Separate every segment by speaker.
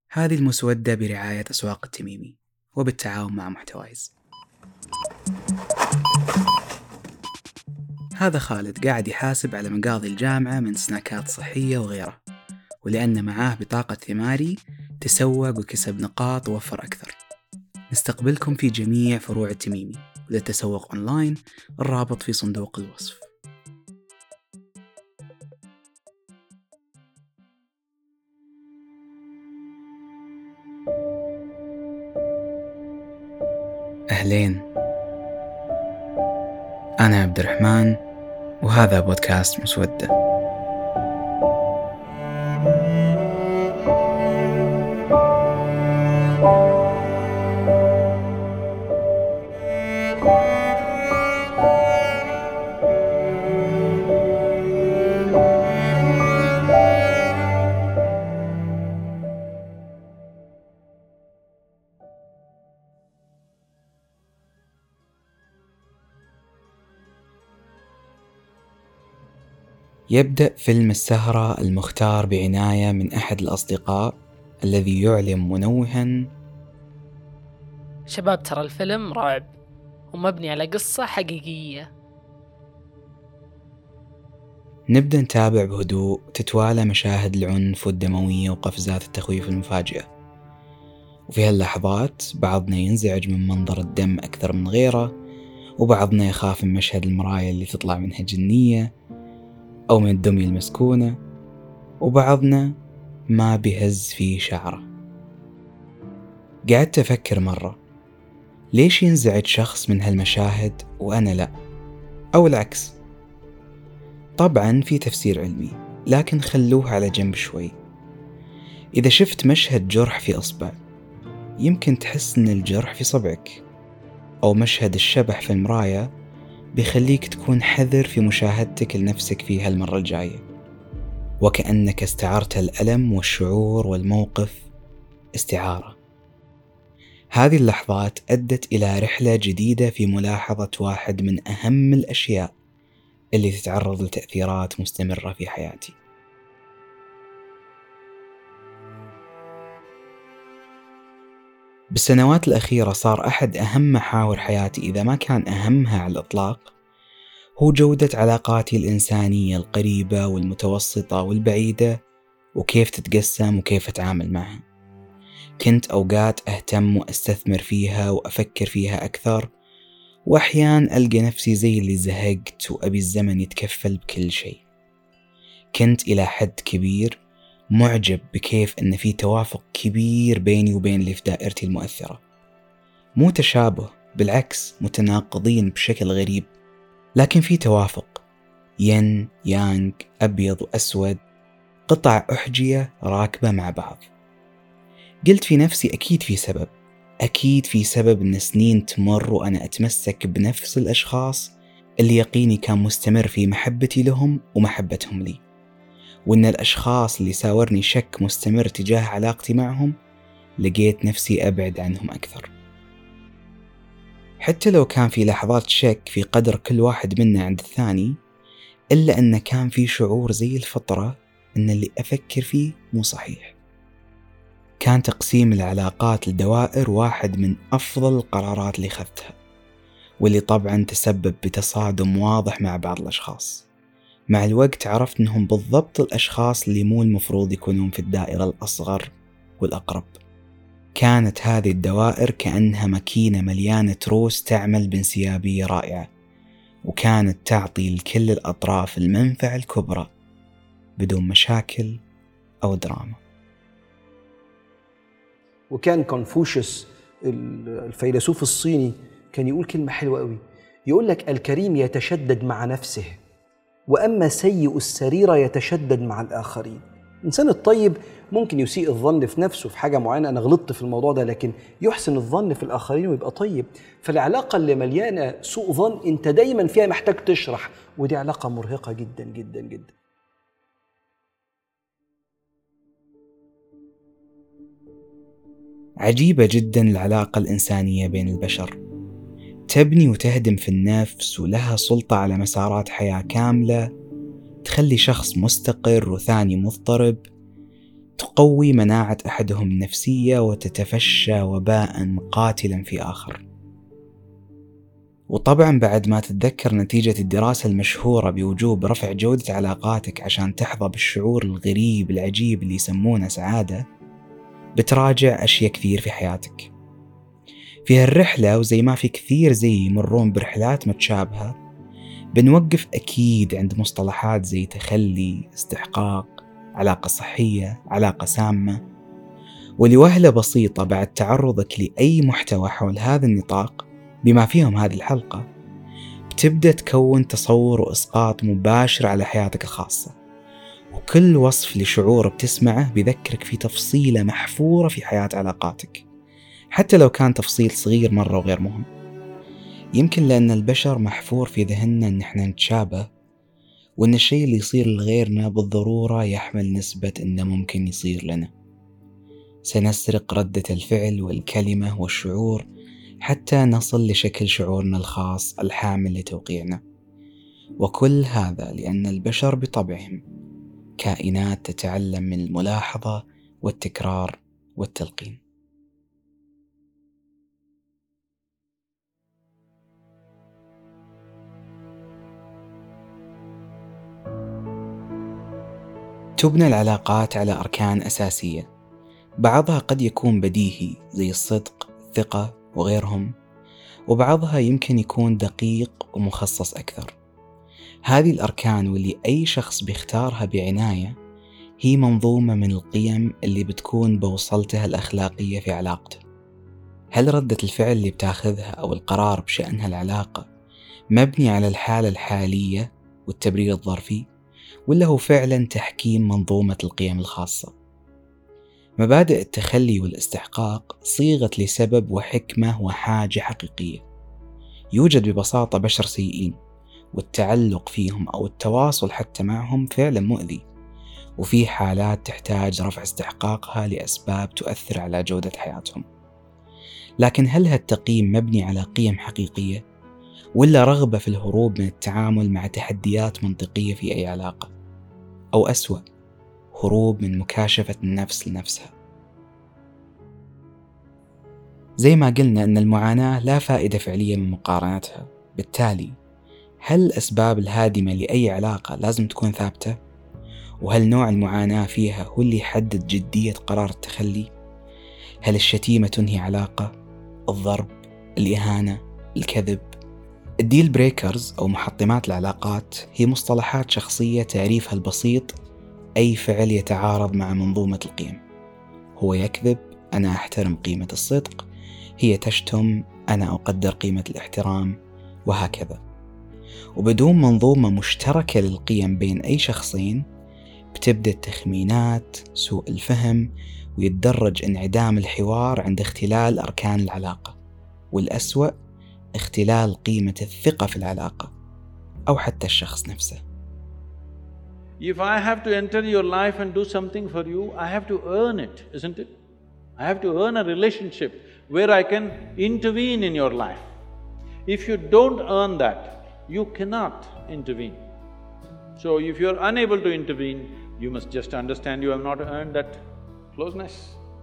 Speaker 1: هذه المسودة برعاية أسواق التميمي وبالتعاون مع محتوايز. هذا خالد قاعد يحاسب على مقاضي الجامعة من سناكات صحية وغيرها، ولأن معاه بطاقة ثماري تسوق وكسب نقاط ووفر أكثر. نستقبلكم في جميع فروع التميمي، وللتسوق أونلاين الرابط في صندوق الوصف. أهلين، أنا عبد الرحمن وهذا بودكاست مسودة. يبدأ فيلم السهرة المختار بعناية من أحد الأصدقاء الذي يعلم منوها:
Speaker 2: شباب، ترى الفيلم رعب ومبني على قصة حقيقية.
Speaker 1: نبدأ نتابع بهدوء تتوالى مشاهد العنف والدموية وقفزات التخويف المفاجئة، وفي هاللحظات بعضنا ينزعج من منظر الدم أكثر من غيره، وبعضنا يخاف من مشهد المراية اللي تطلع منها جنية أو من الدمية المسكونة، وبعضنا ما بيهز فيه شعره. قعدت أفكر مرة، ليش ينزعج شخص من هالمشاهد وأنا لا؟ أو العكس؟ طبعا في تفسير علمي، لكن خلوه على جنب شوي. إذا شفت مشهد جرح في أصبع، يمكن تحس إن الجرح في صبعك، أو مشهد الشبح في المراية بيخليك تكون حذر في مشاهدتك لنفسك في هالمرة الجاية، وكأنك استعرت الألم والشعور والموقف استعارة. هذه اللحظات أدت إلى رحلة جديدة في ملاحظة واحد من أهم الأشياء اللي تتعرض لتأثيرات مستمرة في حياتي. بالسنوات الأخيرة صار أحد أهم محاور حياتي، إذا ما كان أهمها على الإطلاق، هو جودة علاقاتي الإنسانية القريبة والمتوسطة والبعيدة، وكيف تتقسم وكيف أتعامل معها. كنت أوقات أهتم وأستثمر فيها وأفكر فيها أكثر، وأحيان ألقى نفسي زي اللي زهقت وأبي الزمن يتكفل بكل شيء. كنت إلى حد كبير معجب بكيف أن في توافق كبير بيني وبين اللي في دائرتي المؤثرة، مو تشابه، بالعكس متناقضين بشكل غريب، لكن في توافق، ين يانغ، أبيض وأسود، قطع أحجية راكبة مع بعض. قلت في نفسي أكيد في سبب أن سنين تمر وأنا أتمسك بنفس الأشخاص اللي يقيني كان مستمر في محبتي لهم ومحبتهم لي، وأن الأشخاص اللي ساورني شك مستمر تجاه علاقتي معهم لقيت نفسي أبعد عنهم أكثر. حتى لو كان في لحظات شك في قدر كل واحد منا عند الثاني، إلا أن كان في شعور زي الفطرة أن اللي أفكر فيه مو صحيح. كان تقسيم العلاقات لدوائر واحد من أفضل القرارات اللي أخذتها، واللي طبعا تسبب بتصادم واضح مع بعض الأشخاص. مع الوقت عرفت أنهم بالضبط الأشخاص اللي مو المفروض يكونون في الدائرة الأصغر والأقرب. كانت هذه الدوائر كأنها ماكينة مليانة تروس تعمل بانسيابية رائعة، وكانت تعطي لكل الأطراف المنفعة الكبرى بدون مشاكل أو دراما.
Speaker 3: وكان كونفوشيوس الفيلسوف الصيني كان يقول كلمة حلوة قوي، يقول لك: الكريم يتشدد مع نفسه، وأما سيء السريرة يتشدد مع الآخرين. الإنسان الطيب ممكن يسيء الظن في نفسه في حاجة معينة، أنا غلطت في الموضوع ده، لكن يحسن الظن في الآخرين ويبقى طيب. فالعلاقة اللي مليانة سوء ظن أنت دايما فيها محتاج تشرح، ودي علاقة مرهقة جدا جدا جدا.
Speaker 1: عجيبة جدا العلاقة الإنسانية بين البشر، تبني وتهدم في النفس، ولها سلطة على مسارات حياة كاملة، تخلي شخص مستقر وثاني مضطرب، تقوي مناعة أحدهم النفسية وتتفشى وباء قاتلا في آخر. وطبعا بعد ما تتذكر نتيجة الدراسة المشهورة بوجوب رفع جودة علاقاتك عشان تحظى بالشعور الغريب العجيب اللي يسمونه سعادة، بتراجع أشياء كثير في حياتك. في هالرحلة، وزي ما في كثير زي يمرون برحلات متشابهة، بنوقف أكيد عند مصطلحات زي تخلي، استحقاق، علاقة صحية، علاقة سامة. ولوهلة بسيطة بعد تعرضك لأي محتوى حول هذا النطاق بما فيهم هذه الحلقة، بتبدأ تكون تصور وإسقاط مباشر على حياتك الخاصة، وكل وصف لشعور بتسمعه بيذكرك في تفصيلة محفورة في حياة علاقاتك، حتى لو كان تفصيل صغير مرة وغير مهم. يمكن لأن البشر محفور في ذهننا أن احنا نتشابه، وأن الشيء اللي يصير لغيرنا بالضرورة يحمل نسبة أنه ممكن يصير لنا. سنسرق ردة الفعل والكلمة والشعور حتى نصل لشكل شعورنا الخاص الحامل لتوقيعنا. وكل هذا لأن البشر بطبعهم كائنات تتعلم من الملاحظة والتكرار والتلقين. تبنى العلاقات على أركان أساسية، بعضها قد يكون بديهي زي الصدق، الثقة وغيرهم، وبعضها يمكن يكون دقيق ومخصص أكثر. هذه الأركان واللي أي شخص بيختارها بعناية هي منظومة من القيم اللي بتكون بوصلتها الأخلاقية في علاقته. هل ردة الفعل اللي بتاخذها أو القرار بشأن هالعلاقة مبني على الحالة الحالية والتبرير الظرفي، ولا هو فعلا تحكيم منظومة القيم الخاصة؟ مبادئ التخلي والاستحقاق صيغت لسبب وحكمة وحاجة حقيقية. يوجد ببساطة بشر سيئين، والتعلق فيهم أو التواصل حتى معهم فعلا مؤذي، وفي حالات تحتاج رفع استحقاقها لأسباب تؤثر على جودة حياتهم. لكن هل هالتقييم مبني على قيم حقيقية، ولا رغبة في الهروب من التعامل مع تحديات منطقية في أي علاقة؟ أو أسوأ، هروب من مكاشفة النفس لنفسها؟ زي ما قلنا أن المعاناة لا فائدة فعلية من مقارنتها، بالتالي هل الأسباب الهادمة لأي علاقة لازم تكون ثابتة؟ وهل نوع المعاناة فيها هو اللي يحدد جدية قرار التخلي؟ هل الشتيمة تنهي علاقة؟ الضرب؟ الإهانة؟ الكذب؟ الديل بريكرز أو محطمات العلاقات هي مصطلحات شخصية تعريفها البسيط أي فعل يتعارض مع منظومة القيم. هو يكذب، أنا أحترم قيمة الصدق، هي تشتم، أنا أقدر قيمة الاحترام، وهكذا. وبدون منظومة مشتركة للقيم بين أي شخصين بتبدأ التخمينات، سوء الفهم، ويتدرج انعدام الحوار عند اختلال أركان العلاقة، والأسوأ اختلال قيمة الثقة في العلاقة أو حتى الشخص نفسه.
Speaker 4: If I have to enter your life and do something for you, I have to earn it, isn't it? I have to earn a relationship where I can intervene in your life. If you don't earn that, you cannot intervene. So if you're unable to intervene, you must just understand you have not earned that closeness.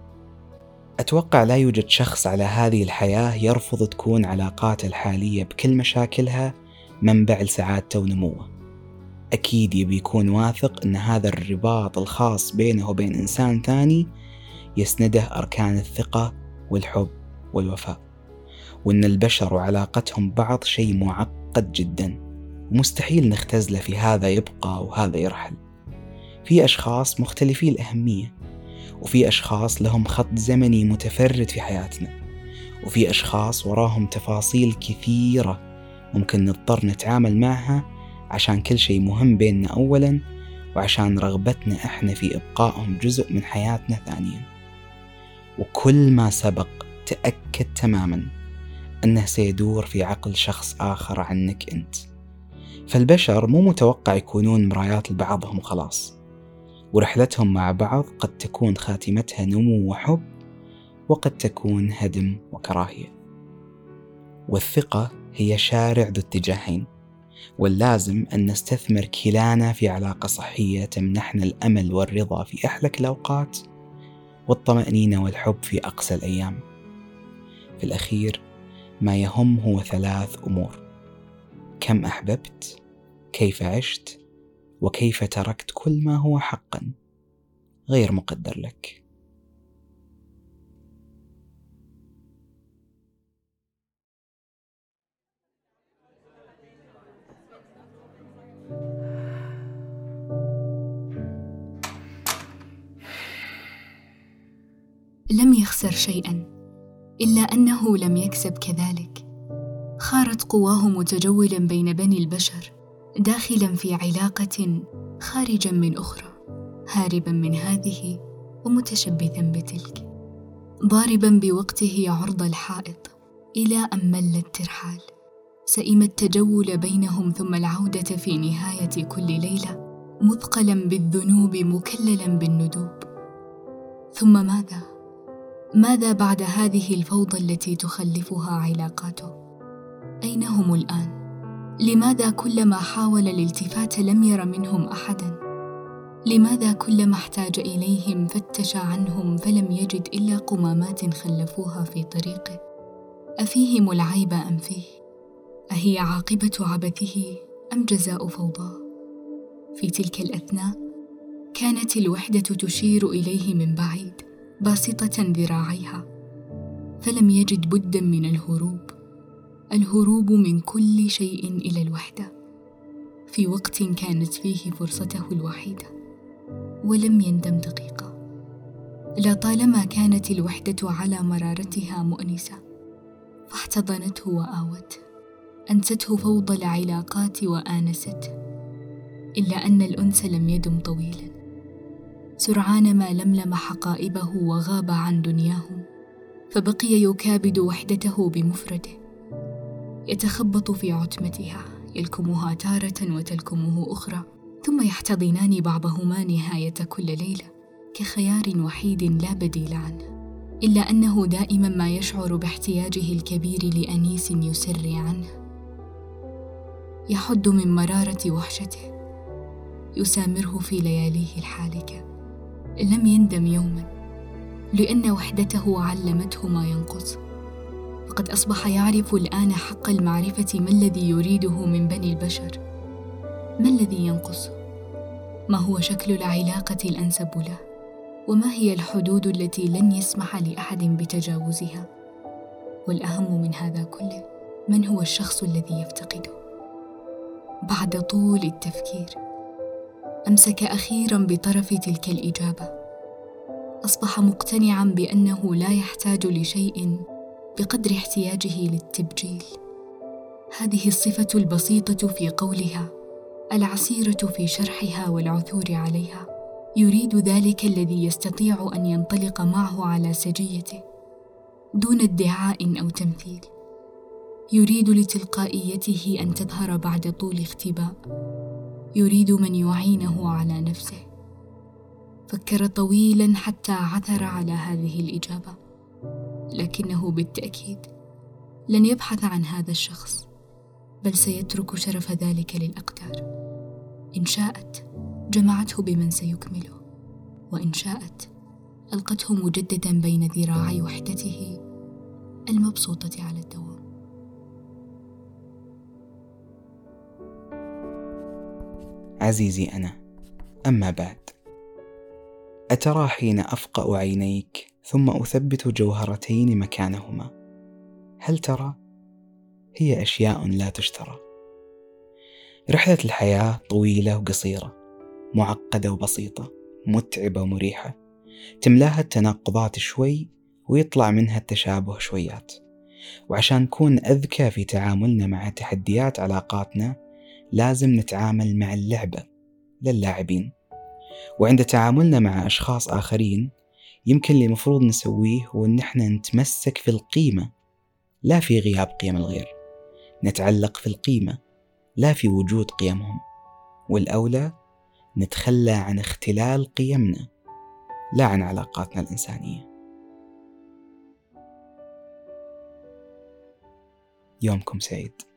Speaker 1: أتوقع لا يوجد شخص على هذه الحياة يرفض تكون علاقاته الحالية بكل مشاكلها منبع لسعادته ونموه. أكيد يبي يكون واثق أن هذا الرباط الخاص بينه وبين إنسان ثاني يسنده أركان الثقة والحب والوفاء، وأن البشر وعلاقتهم بعض شيء معقد جدا ومستحيل نختزله في هذا يبقى وهذا يرحل. في أشخاص مختلفي الأهمية، وفي أشخاص لهم خط زمني متفرد في حياتنا، وفي أشخاص وراهم تفاصيل كثيرة ممكن نضطر نتعامل معها عشان كل شيء مهم بيننا أولاً، وعشان رغبتنا إحنا في إبقائهم جزء من حياتنا ثانياً. وكل ما سبق تأكد تماماً أنه سيدور في عقل شخص آخر عنك أنت. فالبشر مو متوقع يكونون مرايات لبعضهم خلاص، ورحلتهم مع بعض قد تكون خاتمتها نمو وحب، وقد تكون هدم وكراهية. والثقة هي شارع ذو اتجاهين، واللازم أن نستثمر كلانا في علاقة صحية تمنحنا الأمل والرضا في أحلك الأوقات والطمأنينة والحب في أقصى الأيام. في الأخير ما يهم هو 3 أمور: كم أحببت، كيف عشت، وكيف تركت كل ما هو حقا غير مقدر لك.
Speaker 5: لم يخسر شيئا، إلا أنه لم يكسب كذلك. خارت قواه متجولا بين بني البشر، داخلا في علاقة خارجا من أخرى، هاربا من هذه ومتشبثا بتلك، ضاربا بوقته عرض الحائط إلى أن مل الترحال. سئم التجول بينهم ثم العودة في نهاية كل ليلة، مثقلا بالذنوب مكللا بالندوب. ثم ماذا بعد هذه الفوضى التي تخلفها علاقاته؟ أين هم الآن؟ لماذا كلما حاول الالتفات لم ير منهم أحدا؟ لماذا كلما احتاج إليهم فتش عنهم فلم يجد إلا قمامات خلفوها في طريقه؟ أفيهم العيب أم فيه؟ أهي عاقبة عبثه أم جزاء فوضاه؟ في تلك الأثناء كانت الوحدة تشير إليه من بعيد باسطة ذراعيها، فلم يجد بدا من الهروب من كل شيء إلى الوحدة في وقت كانت فيه فرصته الوحيدة، ولم يندم دقيقة. لطالما كانت الوحدة على مرارتها مؤنسة، فاحتضنته وآوته، أنسته فوضى العلاقات وآنسته. إلا أن الأنس لم يدم طويلا، سرعان ما لملم حقائبه وغاب عن دنياهم، فبقي يكابد وحدته بمفرده، يتخبط في عتمتها، يلكمها تارة وتلكمه أخرى، ثم يحتضنان بعضهما نهاية كل ليلة كخيار وحيد لا بديل عنه. إلا أنه دائما ما يشعر باحتياجه الكبير لأنيس يسري عنه، يحد من مرارة وحشته، يسامره في لياليه الحالكة. لم يندم يوما، لأن وحدته علمته ما ينقص، فقد أصبح يعرف الآن حق المعرفة ما الذي يريده من بني البشر، ما الذي ينقص، ما هو شكل العلاقة الأنسب له، وما هي الحدود التي لن يسمح لأحد بتجاوزها. والأهم من هذا كله، من هو الشخص الذي يفتقده؟ بعد طول التفكير أمسك أخيراً بطرف تلك الإجابة. أصبح مقتنعاً بأنه لا يحتاج لشيء بقدر احتياجه للتبجيل. هذه الصفة البسيطة في قولها، العسيرة في شرحها والعثور عليها. يريد ذلك الذي يستطيع أن ينطلق معه على سجيته دون ادعاء أو تمثيل. يريد لتلقائيته أن تظهر بعد طول اختباء. يريد من يعينه على نفسه. فكر طويلا حتى عثر على هذه الإجابة، لكنه بالتأكيد لن يبحث عن هذا الشخص، بل سيترك شرف ذلك للأقدار. إن شاءت جمعته بمن سيكمله، وإن شاءت ألقته مجددا بين ذراعي وحدته المبسوطة على الدوام.
Speaker 1: عزيزي أنا، أما بعد، أترى حين أفقأ عينيك ثم أثبت جوهرتين مكانهما، هل ترى؟ هي أشياء لا تشترى. رحلة الحياة طويلة وقصيرة، معقدة وبسيطة، متعبة ومريحة، تملاها التناقضات شوي ويطلع منها التشابه شويات. وعشان نكون أذكى في تعاملنا مع تحديات علاقاتنا، لازم نتعامل مع اللعبة للاعبين. وعند تعاملنا مع أشخاص آخرين، يمكن اللي مفروض نسويه هو أن احنا نتمسك في القيمة لا في غياب قيم الغير، نتعلق في القيمة لا في وجود قيمهم، والأولى نتخلى عن اختلال قيمنا لا عن علاقاتنا الإنسانية. يومكم سعيد.